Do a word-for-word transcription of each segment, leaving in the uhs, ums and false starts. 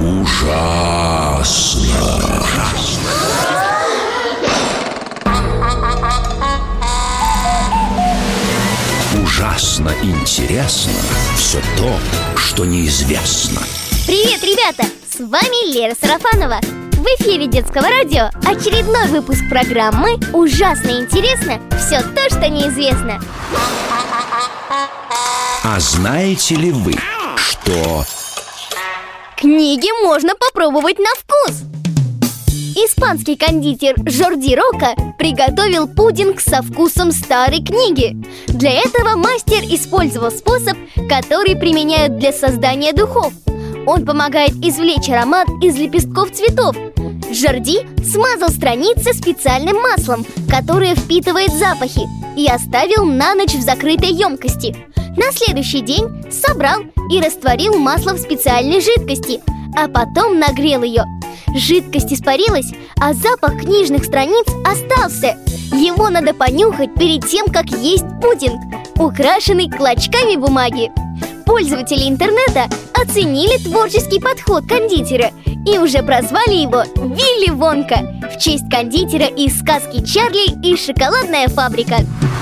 Ужасно. Ужасно интересно все то, что неизвестно. Привет, ребята! С вами Лера Сарафанова. В эфире Детского радио очередной выпуск программы «Ужасно интересно все то, что неизвестно». А знаете ли вы, что... Книги можно попробовать на вкус. Испанский кондитер Жорди Рока приготовил пудинг со вкусом старой книги. Для этого мастер использовал способ, который применяют для создания духов. Он помогает извлечь аромат из лепестков цветов. Жорди смазал страницы специальным маслом, которое впитывает запахи, и оставил на ночь в закрытой емкости. На следующий день собрал и растворил масло в специальной жидкости, а потом нагрел ее. Жидкость испарилась, а запах книжных страниц остался. Его надо понюхать перед тем, как есть пудинг, украшенный клочками бумаги. Пользователи интернета оценили творческий подход кондитера и уже прозвали его Вилли Вонка в честь кондитера из сказки «Чарли и шоколадная фабрика».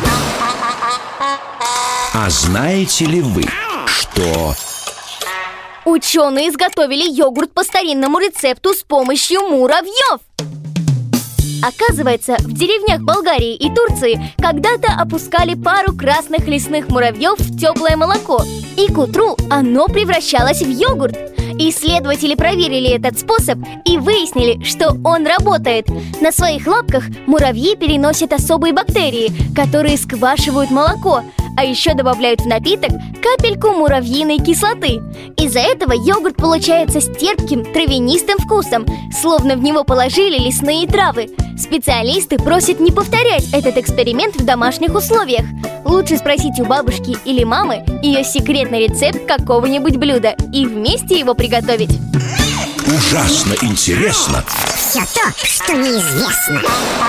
А знаете ли вы, что... Ученые изготовили йогурт по старинному рецепту с помощью муравьев. Оказывается, в деревнях Болгарии и Турции когда-то опускали пару красных лесных муравьев в теплое молоко, и к утру оно превращалось в йогурт. Исследователи проверили этот способ и выяснили, что он работает. На своих лапках муравьи переносят особые бактерии, которые сквашивают молоко, а еще добавляют в напиток капельку муравьиной кислоты. Из-за этого йогурт получается с терпким травянистым вкусом, словно в него положили лесные травы. Специалисты просят не повторять этот эксперимент в домашних условиях. Лучше спросить у бабушки или мамы ее секретный рецепт какого-нибудь блюда и вместе его приготовить. Ужасно интересно все то, что неизвестно.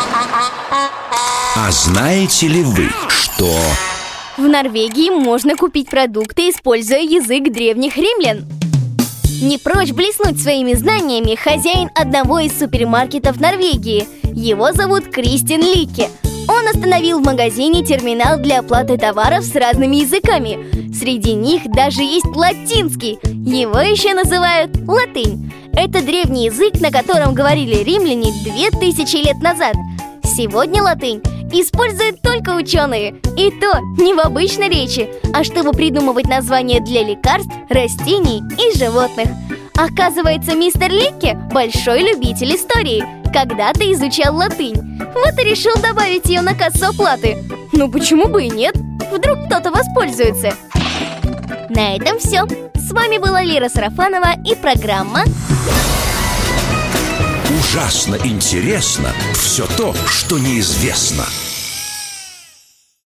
А знаете ли вы, что... В Норвегии можно купить продукты, используя язык древних римлян. Не прочь блеснуть своими знаниями хозяин одного из супермаркетов Норвегии. Его зовут Кристин Ликке. Он установил в магазине терминал для оплаты товаров с разными языками. Среди них даже есть латинский. Его еще называют латынь. Это древний язык, на котором говорили римляне две тысячи лет назад. Сегодня латынь используют только ученые. И то не в обычной речи, а чтобы придумывать названия для лекарств, растений и животных. Оказывается, мистер Ликке большой любитель истории. Когда-то изучал латынь. Вот и решил добавить ее на кассу оплаты. Ну почему бы и нет? Вдруг кто-то воспользуется. На этом все. С вами была Лера Сарафанова и программа Ужасно интересно все то, что неизвестно.